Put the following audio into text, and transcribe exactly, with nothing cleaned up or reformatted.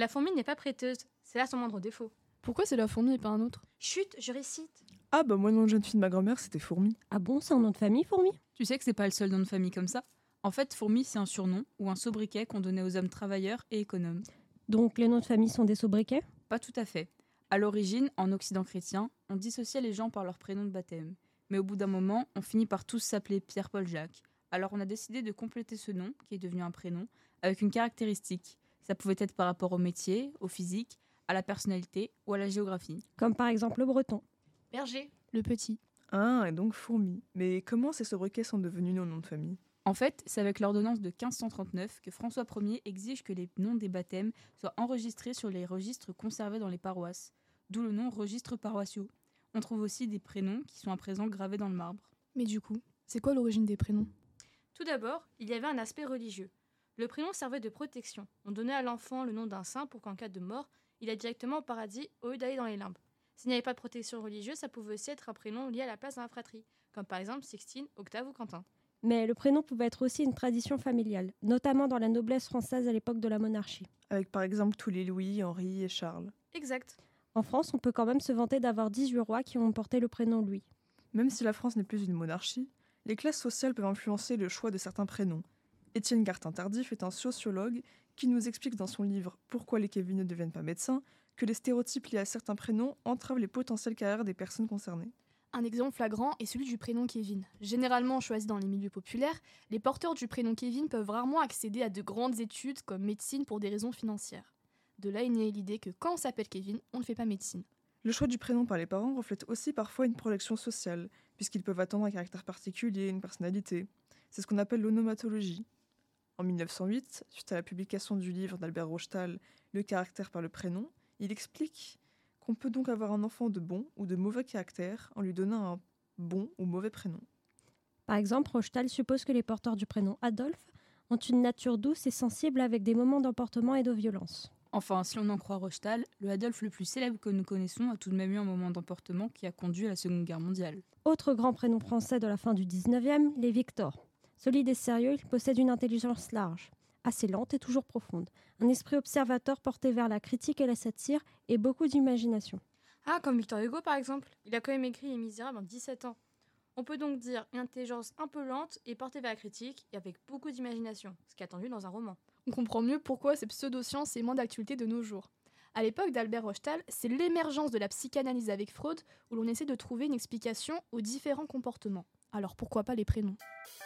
La fourmi n'est pas prêteuse, c'est là son moindre défaut. Pourquoi c'est la fourmi et pas un autre? Chut, je récite. Ah bah moi le nom de jeune fille de ma grand-mère c'était Fourmi. Ah bon, c'est un nom de famille, fourmi? Tu sais que c'est pas le seul nom de famille comme ça. En fait, fourmi, c'est un surnom ou un sobriquet qu'on donnait aux hommes travailleurs et économes. Donc les noms de famille sont des sobriquets? Pas tout à fait. À l'origine, en Occident chrétien, on dissociait les gens par leur prénom de baptême. Mais au bout d'un moment, on finit par tous s'appeler Pierre-Paul-Jacques. Alors on a décidé de compléter ce nom, qui est devenu un prénom, avec une caractéristique. Ça pouvait être par rapport au métier, au physique, à la personnalité ou à la géographie. Comme par exemple le breton. Berger. Le petit. Ah, et donc Fourmi. Mais comment ces sobriquets sont devenus nos noms de famille? En fait, c'est avec l'ordonnance de quinze cent trente-neuf que François Ier exige que les noms des baptêmes soient enregistrés sur les registres conservés dans les paroisses, d'où le nom registres paroissiaux. On trouve aussi des prénoms qui sont à présent gravés dans le marbre. Mais du coup, c'est quoi l'origine des prénoms? Tout d'abord, il y avait un aspect religieux. Le prénom servait de protection. On donnait à l'enfant le nom d'un saint pour qu'en cas de mort, il aille directement au paradis au lieu d'aller dans les limbes. S'il n'y avait pas de protection religieuse, ça pouvait aussi être un prénom lié à la place d'un fratrie, comme par exemple Sixtine, Octave ou Quentin. Mais le prénom pouvait être aussi une tradition familiale, notamment dans la noblesse française à l'époque de la monarchie. Avec par exemple tous les Louis, Henri et Charles. Exact. En France, on peut quand même se vanter d'avoir dix-huit rois qui ont porté le prénom Louis. Même si la France n'est plus une monarchie, les classes sociales peuvent influencer le choix de certains prénoms. Étienne Gartin-Tardif est un sociologue qui nous explique dans son livre « Pourquoi les Kevin ne deviennent pas médecins » que les stéréotypes liés à certains prénoms entravent les potentielles carrières des personnes concernées. Un exemple flagrant est celui du prénom Kevin. Généralement choisi dans les milieux populaires, les porteurs du prénom Kevin peuvent rarement accéder à de grandes études comme médecine pour des raisons financières. De là est née l'idée que quand on s'appelle Kevin, on ne fait pas médecine. Le choix du prénom par les parents reflète aussi parfois une projection sociale, puisqu'ils peuvent attendre un caractère particulier, une personnalité. C'est ce qu'on appelle l'onomatologie. En mille neuf cent huit, suite à la publication du livre d'Albert Rochtal, Le caractère par le prénom, il explique qu'on peut donc avoir un enfant de bon ou de mauvais caractère en lui donnant un bon ou mauvais prénom. Par exemple, Rochtal suppose que les porteurs du prénom Adolphe ont une nature douce et sensible avec des moments d'emportement et de violence. Enfin, si l'on en croit Rochtal, le Adolphe le plus célèbre que nous connaissons a tout de même eu un moment d'emportement qui a conduit à la Seconde Guerre mondiale. Autre grand prénom français de la fin du dix-neuvième, les Victor. Solide et sérieux, il possède une intelligence large, assez lente et toujours profonde, un esprit observateur porté vers la critique et la satire et beaucoup d'imagination. Ah, comme Victor Hugo par exemple. Il a quand même écrit Les Misérables en dix-sept ans. On peut donc dire une intelligence un peu lente et portée vers la critique et avec beaucoup d'imagination, ce qui est attendu dans un roman. On comprend mieux pourquoi ces pseudosciences est moins d'actualité de nos jours. À l'époque d'Albert Rochtal, c'est l'émergence de la psychanalyse avec Freud où l'on essaie de trouver une explication aux différents comportements. Alors pourquoi pas les prénoms ?